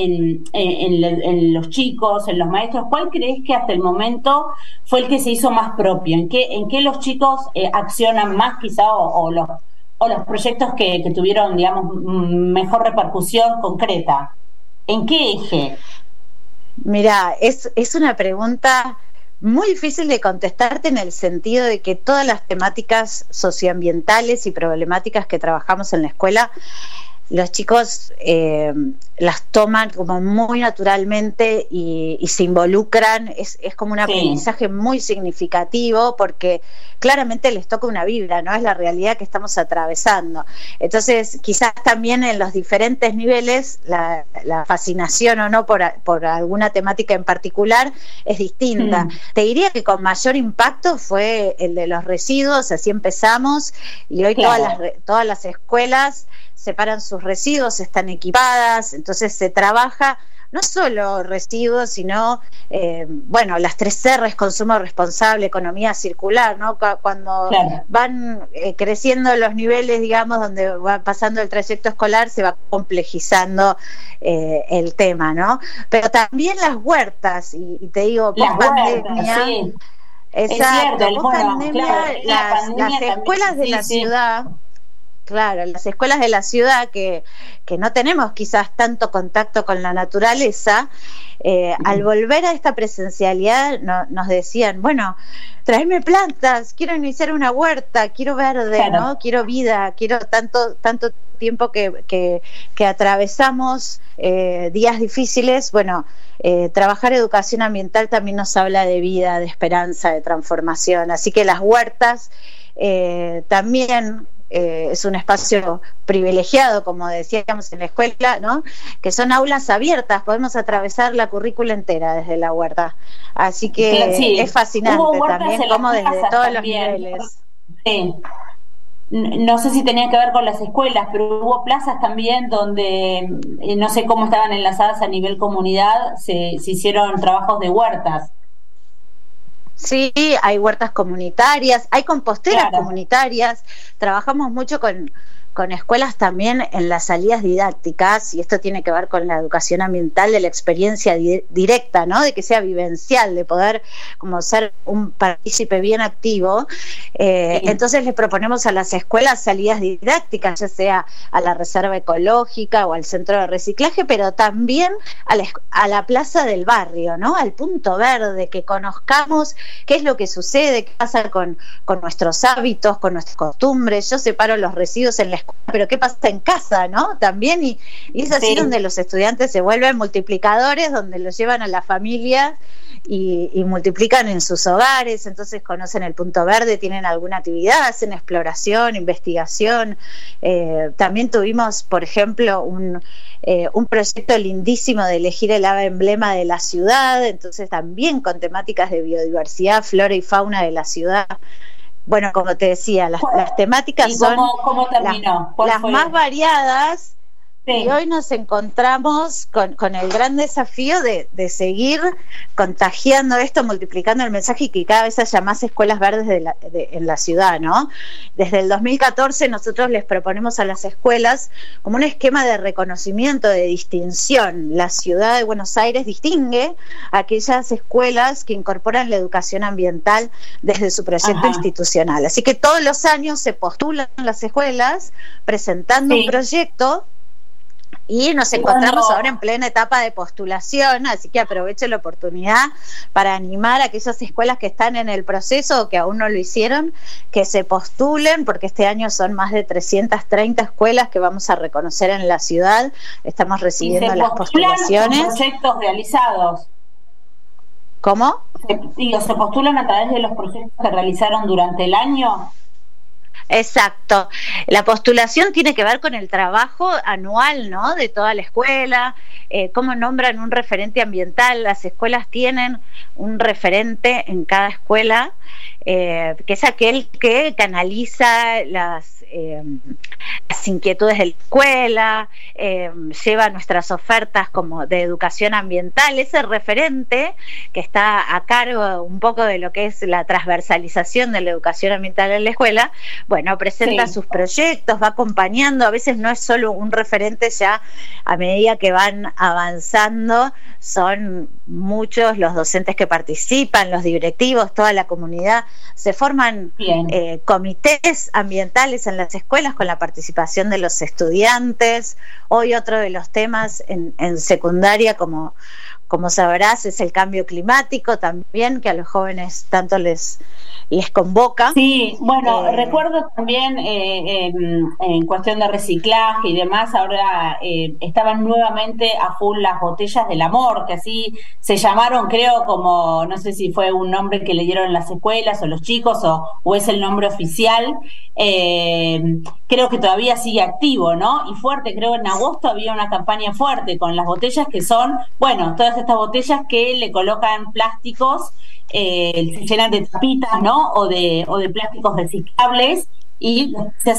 Speaker 5: En los chicos, en los maestros? ¿Cuál crees que hasta el momento fue el que se hizo más propio? ¿En qué los chicos accionan más quizá o los proyectos que tuvieron, digamos, mejor repercusión concreta? ¿En qué eje?
Speaker 8: Mira, es una pregunta muy difícil de contestarte en el sentido de que todas las temáticas socioambientales y problemáticas que trabajamos en la escuela, los chicos las toman como muy naturalmente y se involucran. Es como un aprendizaje muy significativo porque claramente les toca una vibra, ¿no? Es la realidad que estamos atravesando. Entonces, quizás también en los diferentes niveles la fascinación o no por alguna temática en particular es distinta. Te diría que con mayor impacto fue el de los residuos, así empezamos, y hoy todas las escuelas separan sus residuos, están equipadas, entonces se trabaja no solo residuos, sino, las 3 R's: consumo responsable, economía circular, ¿no? Cuando van creciendo los niveles, digamos, donde va pasando el trayecto escolar, se va complejizando el tema, ¿no? Pero también las huertas, y te digo, post-pandemia,
Speaker 5: sí.
Speaker 8: Exacto, post-pandemia, las escuelas de la
Speaker 5: sí.
Speaker 8: ciudad... Claro, las escuelas de la ciudad que no tenemos quizás tanto contacto con la naturaleza, al volver a esta presencialidad nos decían, bueno, traerme plantas, quiero iniciar una huerta, quiero verde, ¿no? Quiero vida, quiero tanto tiempo que atravesamos días difíciles. Bueno, trabajar educación ambiental también nos habla de vida, de esperanza, de transformación, así que las huertas también... es un espacio privilegiado, como decíamos en la escuela, ¿no? Que son aulas abiertas, podemos atravesar la currícula entera desde la huerta, así que es fascinante también como desde todos los niveles.
Speaker 5: Sí. No sé si tenía que ver con las escuelas, pero hubo plazas también donde no sé cómo estaban enlazadas a nivel comunidad, se hicieron trabajos de huertas.
Speaker 8: Sí, hay huertas comunitarias, hay composteras comunitarias, trabajamos mucho con escuelas también en las salidas didácticas, y esto tiene que ver con la educación ambiental, de la experiencia directa, ¿no? De que sea vivencial, de poder como ser un partícipe bien activo. Entonces les proponemos a las escuelas salidas didácticas, ya sea a la reserva ecológica o al centro de reciclaje, pero también a la plaza del barrio, ¿no? Al punto verde, que conozcamos qué es lo que sucede, qué pasa con nuestros hábitos, con nuestras costumbres. Yo separo los residuos en la escuela, pero qué pasa en casa, ¿no? También, y es así donde los estudiantes se vuelven multiplicadores, donde los llevan a la familia y multiplican en sus hogares. Entonces conocen el punto verde, tienen alguna actividad, hacen exploración, investigación. También tuvimos, por ejemplo, un proyecto lindísimo de elegir el ave emblema de la ciudad, entonces también con temáticas de biodiversidad, flora y fauna de la ciudad. Bueno, como te decía, las temáticas son
Speaker 5: ¿cómo terminó?
Speaker 8: las más variadas. Sí. Y hoy nos encontramos con el gran desafío de seguir contagiando esto, multiplicando el mensaje, y que cada vez haya más escuelas verdes en la ciudad, ¿no? Desde el 2014 nosotros les proponemos a las escuelas como un esquema de reconocimiento, de distinción. La ciudad de Buenos Aires distingue a aquellas escuelas que incorporan la educación ambiental desde su proyecto institucional. Así que todos los años se postulan las escuelas presentando un proyecto. Y nos encontramos ahora en plena etapa de postulación, así que aprovecho la oportunidad para animar a aquellas escuelas que están en el proceso o que aún no lo hicieron, que se postulen, porque este año son más de 330 escuelas que vamos a reconocer en la ciudad. Estamos recibiendo las postulaciones.
Speaker 5: ¿Proyectos realizados?
Speaker 8: ¿Cómo?
Speaker 5: ¿Se postulan a través de los proyectos que realizaron durante el año?
Speaker 8: Exacto. La postulación tiene que ver con el trabajo anual, ¿no? De toda la escuela, cómo nombran un referente ambiental. Las escuelas tienen un referente en cada escuela, que es aquel que canaliza las las inquietudes de la escuela, lleva nuestras ofertas como de educación ambiental. Ese referente que está a cargo un poco de lo que es la transversalización de la educación ambiental en la escuela, bueno, presenta sus proyectos, va acompañando, a veces no es solo un referente, ya a medida que van avanzando son muchos los docentes que participan, los directivos, toda la comunidad, se forman comités ambientales en las escuelas con la participación de los estudiantes. Hoy otro de los temas en secundaria, como sabrás, es el cambio climático también, que a los jóvenes tanto les convoca.
Speaker 5: Sí, bueno, recuerdo también en cuestión de reciclaje y demás, ahora estaban nuevamente a full las botellas del amor, que así se llamaron, creo, como, no sé si fue un nombre que le dieron en las escuelas o los chicos, o es el nombre oficial. Creo que todavía sigue activo, ¿no? Y fuerte, creo que en agosto había una campaña fuerte con las botellas que son, bueno, todas estas botellas que le colocan plásticos, se llenan de tapitas, ¿no? O de plásticos reciclables y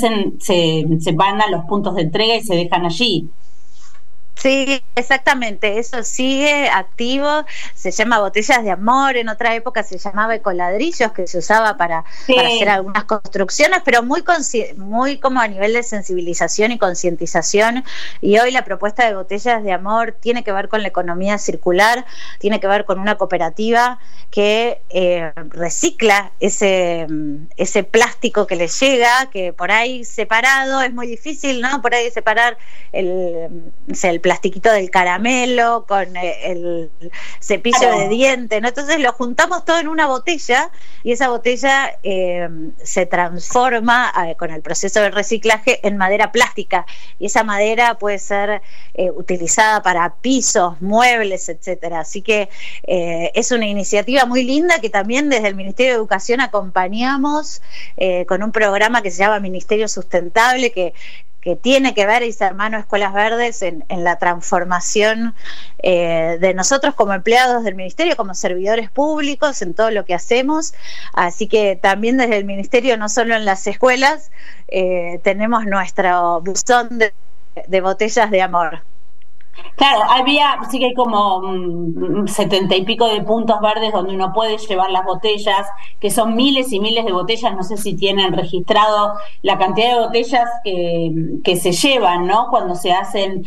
Speaker 5: se van a los puntos de entrega y se dejan allí.
Speaker 8: Sí, exactamente, eso sigue activo, se llama botellas de amor, en otra época se llamaba ecoladrillos, que se usaba para hacer algunas construcciones, pero muy como a nivel de sensibilización y concientización, y hoy la propuesta de botellas de amor tiene que ver con la economía circular, tiene que ver con una cooperativa que recicla ese plástico que les llega, que por ahí separado es muy difícil, ¿no? Por ahí separar el plastiquito del caramelo con el cepillo de diente, ¿no? Entonces lo juntamos todo en una botella y esa botella se transforma con el proceso de reciclaje en madera plástica, y esa madera puede ser utilizada para pisos, muebles, etcétera. Así que es una iniciativa muy linda que también desde el Ministerio de Educación acompañamos con un programa que se llama Ministerio Sustentable, que tiene que ver, y ser mano Escuelas Verdes en la transformación de nosotros como empleados del Ministerio, como servidores públicos, en todo lo que hacemos. Así que también desde el Ministerio, no solo en las escuelas, tenemos nuestro buzón de botellas de amor.
Speaker 5: Claro, sí que hay como 70 y pico de puntos verdes donde uno puede llevar las botellas, que son miles y miles de botellas. No sé si tienen registrado la cantidad de botellas que se llevan, ¿no? Cuando se hacen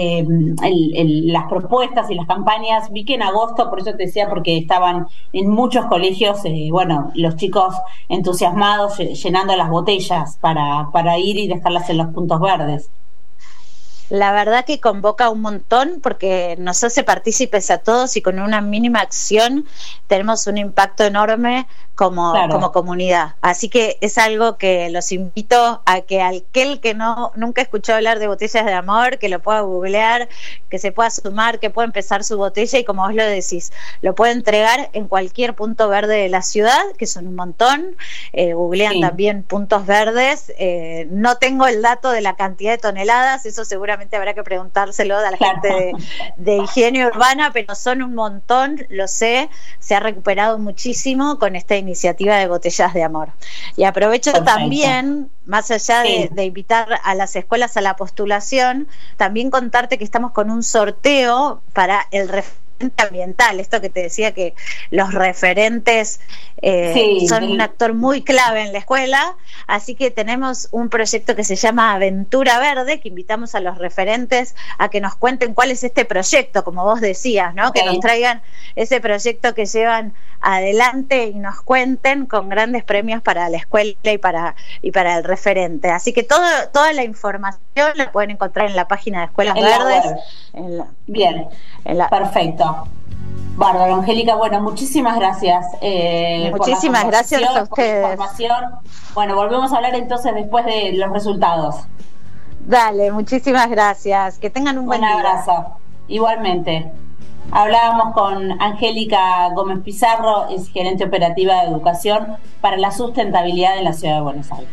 Speaker 5: las propuestas y las campañas. Vi que en agosto, por eso te decía, porque estaban en muchos colegios, los chicos entusiasmados llenando las botellas para ir y dejarlas en los puntos verdes.
Speaker 8: La verdad que convoca un montón porque nos hace partícipes a todos, y con una mínima acción tenemos un impacto enorme como comunidad. Así que es algo que los invito a que aquel que nunca escuchó hablar de botellas de amor, que lo pueda googlear, que se pueda sumar, que pueda empezar su botella, y como vos lo decís, lo puede entregar en cualquier punto verde de la ciudad, que son un montón. Googlean también puntos verdes. No tengo el dato de la cantidad de toneladas, eso seguramente habrá que preguntárselo a la gente de higiene urbana, pero son un montón, lo sé, se ha recuperado muchísimo con esta iniciativa de botellas de amor. Y aprovecho también, más allá de invitar a las escuelas a la postulación, también contarte que estamos con un sorteo para el referente ambiental, esto que te decía, que los referentes son un actor muy clave en la escuela. Así que tenemos un proyecto que se llama Aventura Verde, que invitamos a los referentes a que nos cuenten cuál es este proyecto, como vos decías, ¿no? Que nos traigan ese proyecto que llevan adelante y nos cuenten, con grandes premios para la escuela y para el referente. Así que toda la información la pueden encontrar en la página de Escuelas Verdes.
Speaker 5: Bien, perfecto. Bárbaro, Angélica, bueno, muchísimas gracias.
Speaker 8: Muchísimas gracias a ustedes.
Speaker 5: Información. Bueno, volvemos a hablar entonces después de los resultados.
Speaker 8: Dale, muchísimas gracias. Que tengan un buen día.
Speaker 5: abrazo. Igualmente. Hablábamos con Angélica Gómez Pizarro, es gerente operativa de educación para la sustentabilidad en la ciudad de Buenos Aires.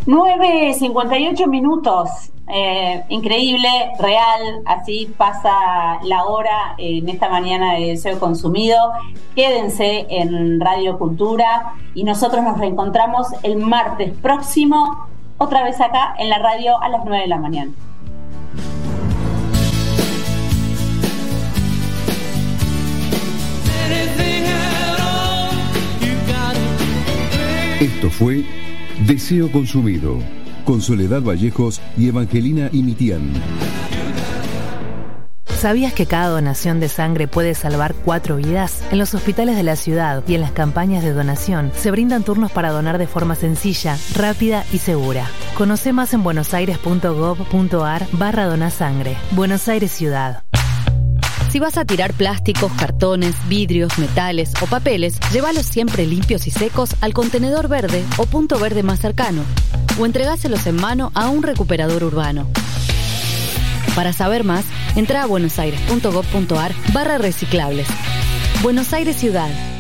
Speaker 5: 9:58 minutos. Increíble, real, así pasa la hora en esta mañana de Deseo Consumido. Quédense en Radio Cultura y nosotros nos reencontramos el martes próximo, otra vez acá en la radio a las 9 de la mañana.
Speaker 1: Esto fue Deseo Consumido, con Soledad Vallejos y Evangelina Imitián.
Speaker 3: ¿Sabías que cada donación de sangre puede salvar 4 vidas? En los hospitales de la ciudad y en las campañas de donación se brindan turnos para donar de forma sencilla, rápida y segura. Conoce más en buenosaires.gov.ar/donasangre. Buenos Aires Ciudad.
Speaker 2: Si vas a tirar plásticos, cartones, vidrios, metales o papeles, llévalos siempre limpios y secos al contenedor verde o punto verde más cercano, o entregáselos en mano a un recuperador urbano. Para saber más, entra a buenosaires.gov.ar/reciclables. Buenos Aires Ciudad.